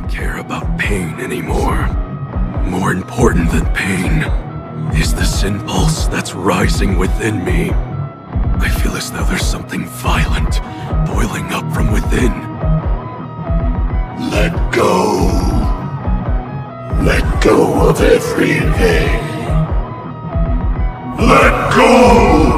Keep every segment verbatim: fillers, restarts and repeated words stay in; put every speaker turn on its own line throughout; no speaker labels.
don't care about pain anymore. More important than pain is the sin pulse that's rising within me. I feel as though there's something violent boiling up from within. Let go. Let go of everything. Let go!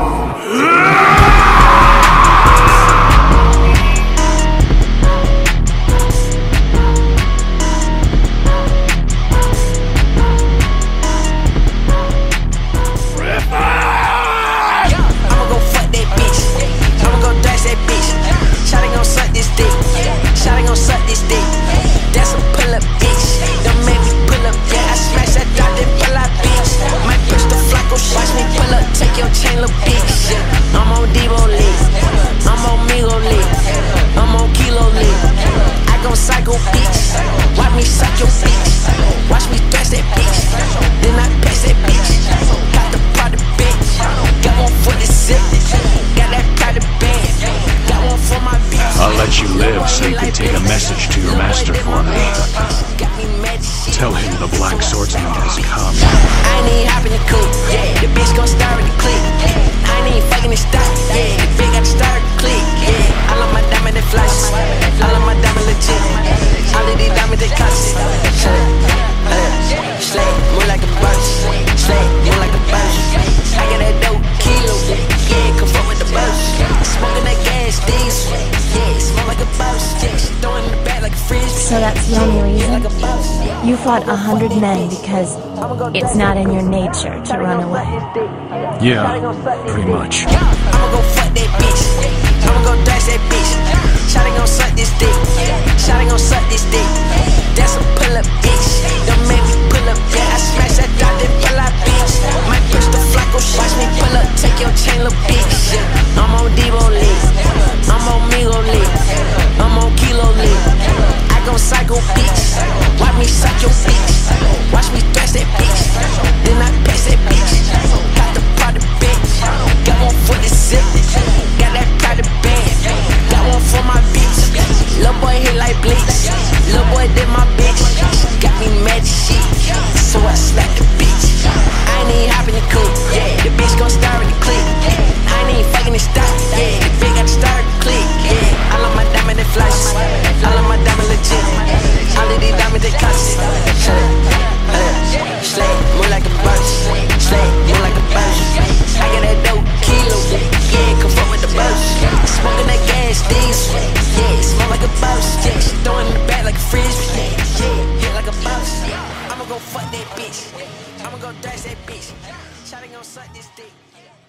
You live so you can take a message to your master for me. Tell him the Black Swordsman has come.
I ain't even hopping the coupe, yeah. The bitch gon' start with the click. I ain't even fucking the stock, yeah. The bitch got to start the click, yeah. I love my diamond that flashes. I love my diamond legit. All of these diamonds they cost it. Slay, move like a bunch. Slay, move like a bunch. I got that dope kilo, yeah. Come fuck with the bunch. Smoking that gas, diesel.
So that's the only reason? You fought a hundred men because it's not in your nature to run away.
Yeah, pretty much.
I'ma go fuck that bitch. I'ma go dash that bitch. Shawty gon' suck this dick. Shawty gon' suck this dick. That's a pull up bitch. Don't make me pull up, yeah. I smash that dot, then pull out bitch. My push the flaco, watch me pull up. Take your chain, little bitch. I'm on Devo Lee. I'm on Migo Lee. I'm on Kilo Lee. I gon' psycho bitch. Watch me suck your bitch. Watch me thrash that bitch. Then I pass that bitch. Got the product bitch. Got one for the zip. Got that private band. Got one for my bitch. Lil' boy hit like bleach. Lil' boy did my bitch. Got me mad as shit. So I slapped the bitch. I ain't even hopping the coupe. Yeah, the bitch gon' start with the click. I ain't even fucking the stock. Yeah, the bitch got to start the click. Yeah, I love my diamond that flashes. I love my diamond legit. All of these diamonds they cost it. Slay, move like a bunch. Slay, move like a bunch. I got that dope kilo. Yeah, come fuck with the bunch. Smoking that gas, diesel. Yeah, smell like a boss. Yeah, she throwing the back like a frisbee. Yeah, yeah, hit like a boss. I'ma go fuck that bitch. I'ma go dash that bitch. Shawty gon' suck this dick.